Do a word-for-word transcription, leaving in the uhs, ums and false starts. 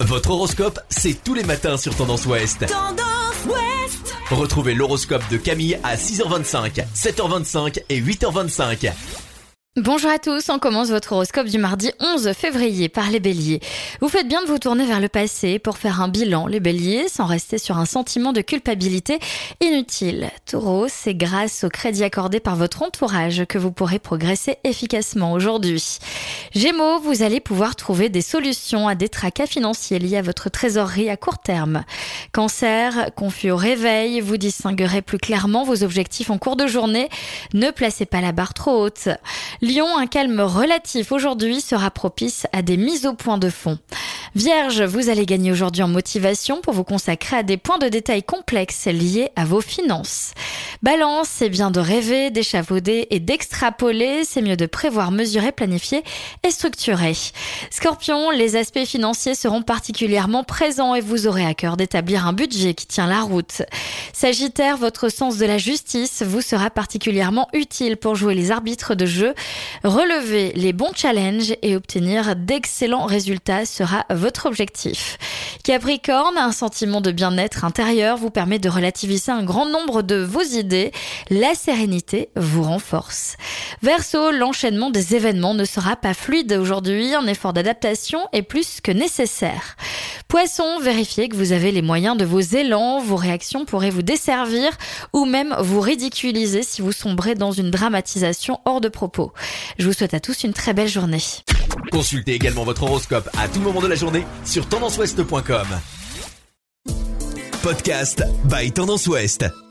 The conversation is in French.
Votre horoscope, c'est tous les matins sur Tendance Ouest. Tendance Ouest. Retrouvez l'horoscope de Camille à six heures vingt-cinq, sept heures vingt-cinq et huit heures vingt-cinq. Bonjour à tous, on commence votre horoscope du mardi onze février par les béliers. Vous faites bien de vous tourner vers le passé pour faire un bilan, les béliers, sans rester sur un sentiment de culpabilité inutile. Taureau, c'est grâce au crédit accordé par votre entourage que vous pourrez progresser efficacement aujourd'hui. Gémeaux, vous allez pouvoir trouver des solutions à des tracas financiers liés à votre trésorerie à court terme. Cancer, confus au réveil, vous distinguerez plus clairement vos objectifs en cours de journée. Ne placez pas la barre trop haute. Lion, un calme relatif aujourd'hui sera propice à des mises au point de fond. Vierge, vous allez gagner aujourd'hui en motivation pour vous consacrer à des points de détail complexes liés à vos finances. Balance, c'est bien de rêver, d'échafauder et d'extrapoler, c'est mieux de prévoir, mesurer, planifier et structurer. Scorpion, les aspects financiers seront particulièrement présents et vous aurez à cœur d'établir un budget qui tient la route. Sagittaire, votre sens de la justice vous sera particulièrement utile pour jouer les arbitres de jeu. Relever les bons challenges et obtenir d'excellents résultats sera votre objectif. Capricorne, un sentiment de bien-être intérieur vous permet de relativiser un grand nombre de vos idées. La sérénité vous renforce. Verseau, l'enchaînement des événements ne sera pas fluide aujourd'hui. Un effort d'adaptation est plus que nécessaire. Poisson, vérifiez que vous avez les moyens de vos élans. Vos réactions pourraient vous desservir ou même vous ridiculiser si vous sombrez dans une dramatisation hors de propos. Je vous souhaite à tous une très belle journée. Consultez également votre horoscope à tout moment de la journée sur tendance ouest point com. Podcast by Tendance Ouest.